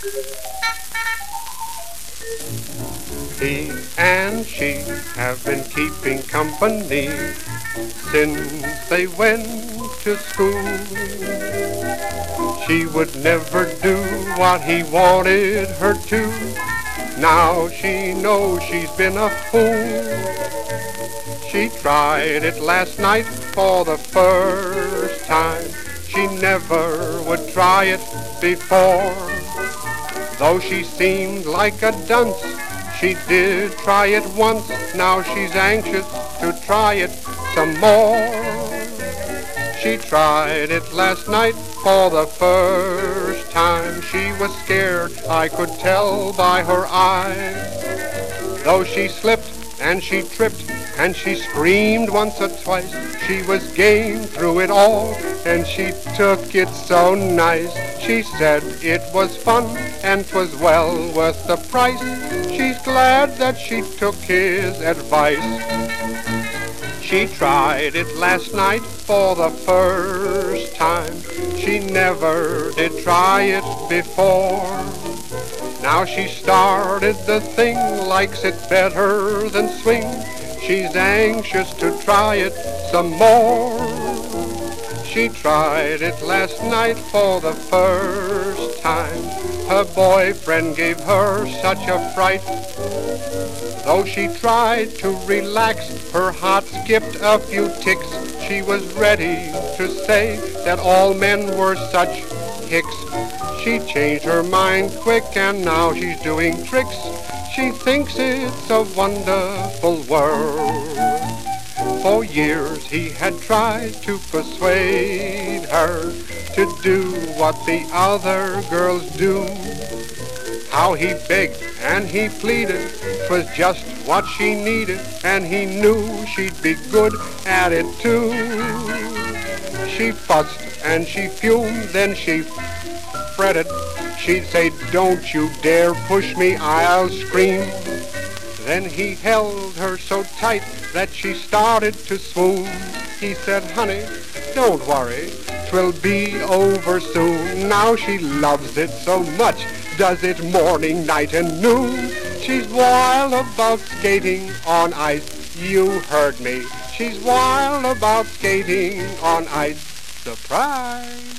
He and she have been keeping company since they went to school. She would never do what he wanted her to. Now she knows she's been a fool. She tried it last night for the first time. She never would try it before. Though she seemed like a dunce, she did try it once. Now she's anxious to try it some more. She tried it last night for the first time. She was scared, I could tell by her eyes. Though she slipped and she tripped and she screamed once or twice, she was game through it all, and she took it so nice. She said it was fun and 'twas well worth the price. She's glad that she took his advice. She tried it last night for the first time. She never did try it before. Now she started the thing, likes it better than swing. She's anxious to try it some more. She tried it last night for the first time. Her boyfriend gave her such a fright. Though she tried to relax, her heart skipped a few ticks. She was ready to say that all men were such hicks. She changed her mind quick and now she's doing tricks. She thinks it's a wonderful world. For years he had tried to persuade her to do what the other girls do. How he begged and he pleaded, 'twas just what she needed, and he knew she'd be good at it too. She fussed and she fumed, then she fretted. She'd say, "Don't you dare push me, I'll scream." Then he held her so tight that she started to swoon. He said, "Honey, don't worry, 'twill be over soon." Now she loves it so much, does it morning, night, and noon. She's wild about skating on ice, you heard me. She's wild about skating on ice. Surprise!